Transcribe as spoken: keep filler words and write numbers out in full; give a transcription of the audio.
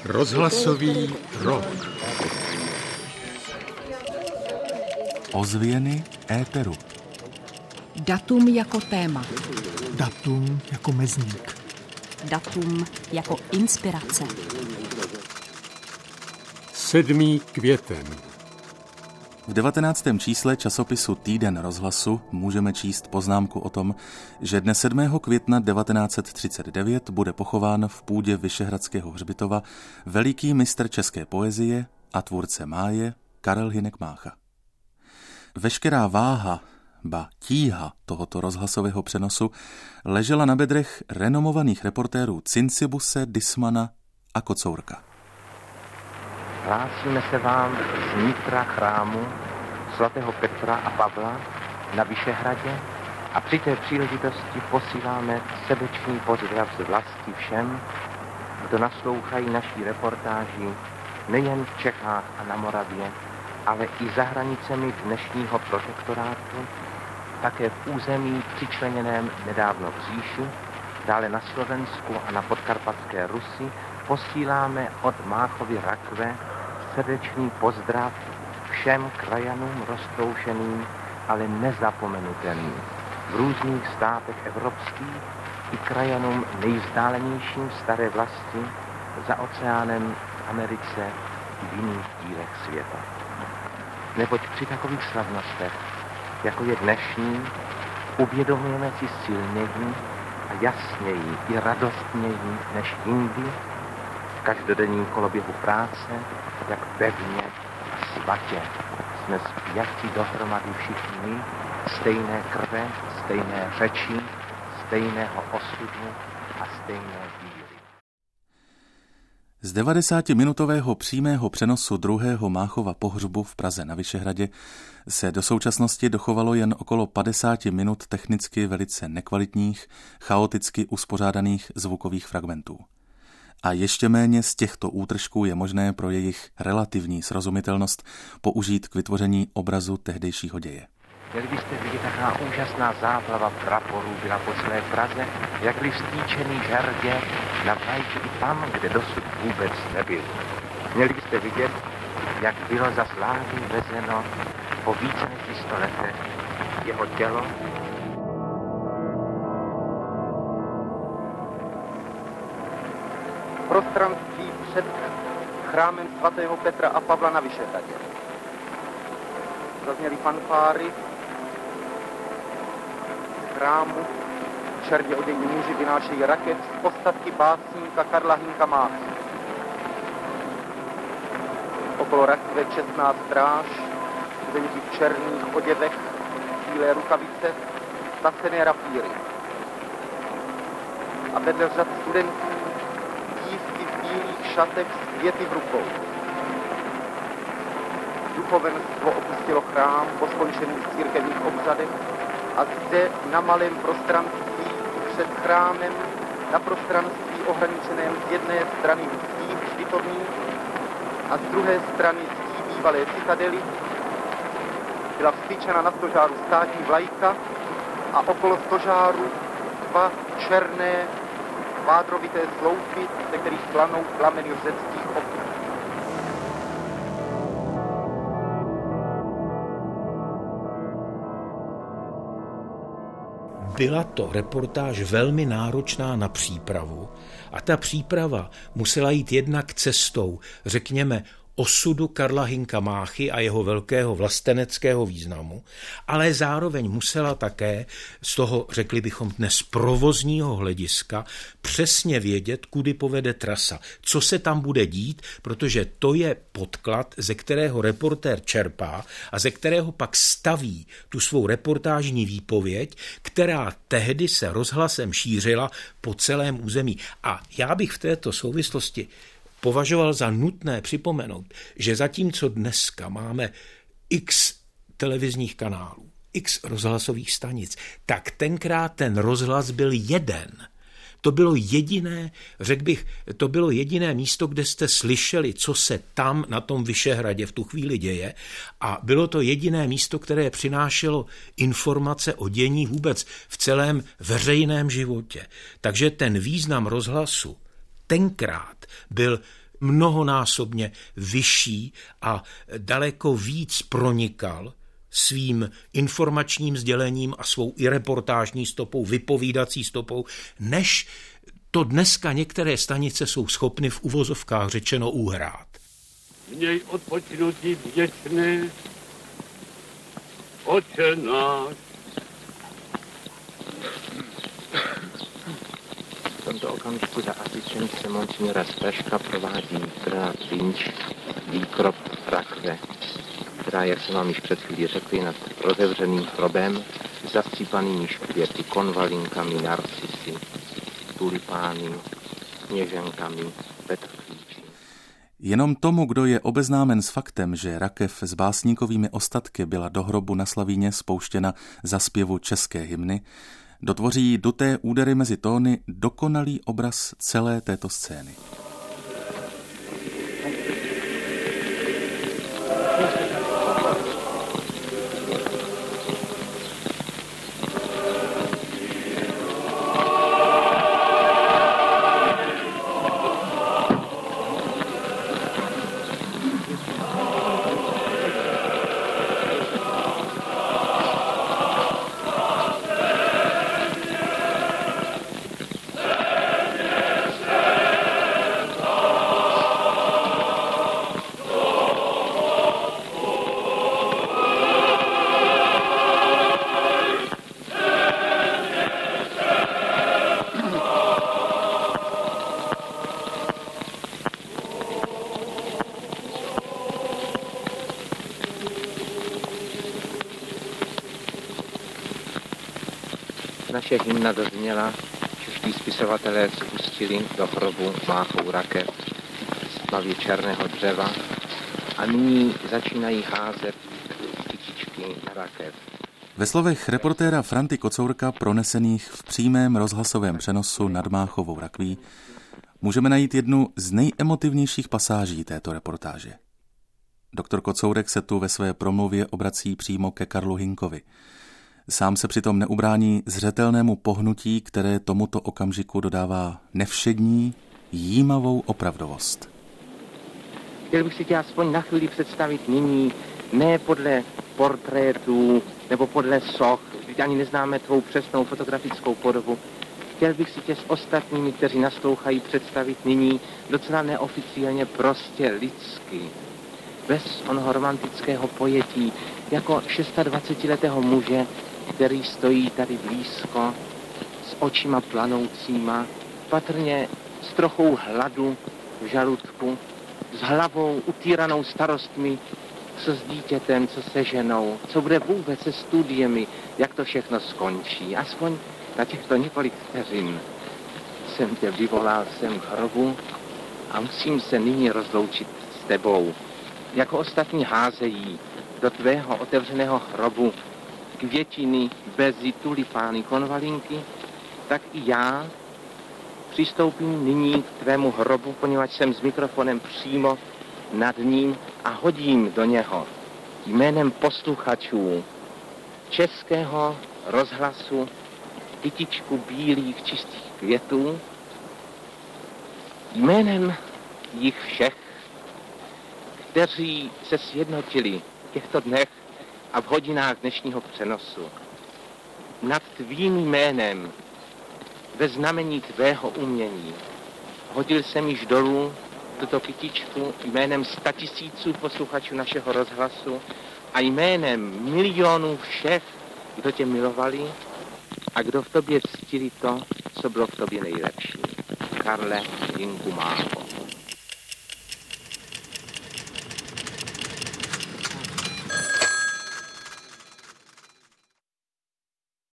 Rozhlasový rok. Ozvěny éteru. Datum jako téma. Datum jako mezník. Datum jako inspirace. Sedmý květen. V devatenáctém čísle časopisu Týden rozhlasu můžeme číst poznámku o tom, že dne sedmého května devatenáct set třicet devět bude pochován v půdě Vyšehradského hřbitova veliký mistr české poezie a tvůrce máje Karel Hynek Mácha. Veškerá váha, ba tíha tohoto rozhlasového přenosu ležela na bedrech renomovaných reportérů Cincibuse, Dismana a Kocourka. Hlásíme se vám z nitra chrámu svatého Petra a Pavla na Vyšehradě a při té příležitosti posíláme srdečný pozdrav z vlasti všem, kdo naslouchají naší reportáži nejen v Čechách a na Moravě, ale i za hranicemi dnešního protektorátu, také v území přičleněném nedávno k říši, dále na Slovensku a na podkarpatské Rusi posíláme od Máchovy rakve srdečný pozdrav všem krajanům roztroušeným, ale nezapomenutelným v různých státech evropských i krajanům nejvzdálenějším staré vlasti za oceánem v Americe i v jiných dílech světa. Neboť při takových slavnostech, jako je dnešní, uvědomujeme si silněji a jasněji i radostněji než jindy v každodenním koloběhu práce, jak pevně a svatě jsme spjati dohromady všichni my, stejné krve, stejné řeči, stejného osudu a stejné víry. Z devadesátiminutového přímého přenosu druhého Máchova pohřbu v Praze na Vyšehradě se do současnosti dochovalo jen okolo padesát minut technicky velice nekvalitních, chaoticky uspořádaných zvukových fragmentů. A ještě méně z těchto útržků je možné pro jejich relativní srozumitelnost použít k vytvoření obrazu tehdejšího děje. Měli byste vidět, jaká úžasná záplava praporů byla po celé Praze, jak byli vstýčený žerdě na vlajky i tam, kde dosud vůbec nebyl. Měli byste vidět, jak bylo za slávy vezeno po více než sto letech jeho tělo. Prostranství před chrámem svatého Petra a Pavla na Vyšehradě. Zazněly fanfáry z chrámu, černě odění muži vynášejí rakev z ostatky básníka Karla Hynka Máchy. Okolo rakve čestná stráž, studenti v černých oděvech, bílé rukavice, stasené rapíry. A vedle řad studentů dívky v bílých šatech s květy v rukou. Duchovenstvo opustilo chrám po skončených církevních obřadech a zde na malém prostranství před chrámem, na prostranství ohraničeném z jedné strany zdí hřbitovní a z druhé strany zdí bývalé citadely, byla vstyčena na stožáru státní vlajka a okolo stožáru dva černé kvádrovité sloupy, ze kterých planou plameny řeckých okn. Byla to reportáž velmi náročná na přípravu a ta příprava musela jít jednak cestou, řekněme, osudu Karla Hynka Máchy a jeho velkého vlasteneckého významu, ale zároveň musela také z toho, řekli bychom dnes, provozního hlediska přesně vědět, kudy povede trasa, co se tam bude dít, protože to je podklad, ze kterého reportér čerpá a ze kterého pak staví tu svou reportážní výpověď, která tehdy se rozhlasem šířila po celém území. A já bych v této souvislosti považoval za nutné připomenout, že zatímco dneska máme x televizních kanálů, x rozhlasových stanic, tak tenkrát ten rozhlas byl jeden. To bylo jediné, řekl bych, to bylo jediné místo, kde jste slyšeli, co se tam na tom Vyšehradě v tu chvíli děje, a bylo to jediné místo, které přinášelo informace o dění vůbec v celém veřejném životě. Takže ten význam rozhlasu tenkrát byl mnohonásobně vyšší a daleko víc pronikal svým informačním sdělením a svou i reportážní stopou, vypovídací stopou, než to dneska některé stanice jsou schopny v uvozovkách řečeno uhrát. Měj odpočinutí věčný, Otče náš. V tomto okamžiku za asistence monsignora Staška provádí Bernard Lynch výkrop rakve, která, jak jsem vám již před chvílí řekl, je nad rozevřeným hrobem zascípanými květy, konvalinkami, narcisy, tulipány, sněženkami, petrklíči. Jenom tomu, kdo je obeznámen s faktem, že rakev s básníkovými ostatky byla do hrobu na Slavíně spouštěna za zpěvu české hymny, dotvoří duté údery mezi tóny dokonalý obraz celé této scény. Naše hymna dozněla, čeští spisovatelé spustili do hrobu máchou rakev z tmavě černého dřeva a nyní začínají házet kytičky na rakev. Ve slovech reportéra Franty Kocourka pronesených v přímém rozhlasovém přenosu nad Máchovou rakví můžeme najít jednu z nejemotivnějších pasáží této reportáže. Doktor Kocourek se tu ve své promluvě obrací přímo ke Karlu Hynkovi. Sám se přitom neubrání zřetelnému pohnutí, které tomuto okamžiku dodává nevšední, jímavou opravdovost. Chtěl bych si tě aspoň na chvíli představit nyní, ne podle portrétů nebo podle soch, když ani neznáme tvou přesnou fotografickou podobu. Chtěl bych si tě s ostatními, kteří naslouchají, představit nyní docela neoficiálně, prostě lidsky. Bez onoho romantického pojetí, jako dvacetišestiletého muže, který stojí tady blízko, s očima planoucíma, patrně s trochou hladu v žaludku, s hlavou utíranou starostmi, co s dítětem, co se ženou, co bude vůbec se studiemi, jak to všechno skončí. Aspoň na těchto několik vteřin jsem tě vyvolal sem k hrobu a musím se nyní rozloučit s tebou. Jako ostatní házejí do tvého otevřeného hrobu květiny, bezy, tulipány, konvalinky, tak i já přistoupím nyní k tvému hrobu, poněvadž jsem s mikrofonem přímo nad ním a hodím do něho jménem posluchačů Českého rozhlasu kytičku bílých čistých květů, jménem jich všech, kteří se sjednotili v těchto dnech a v hodinách dnešního přenosu. Nad tvým jménem, ve znamení tvého umění, hodil jsem již dolů tuto kytičku jménem statisíců posluchačů našeho rozhlasu a jménem milionů všech, kdo tě milovali a kdo v tobě ctili to, co bylo v tobě nejlepší. Karle Hynku Mácho.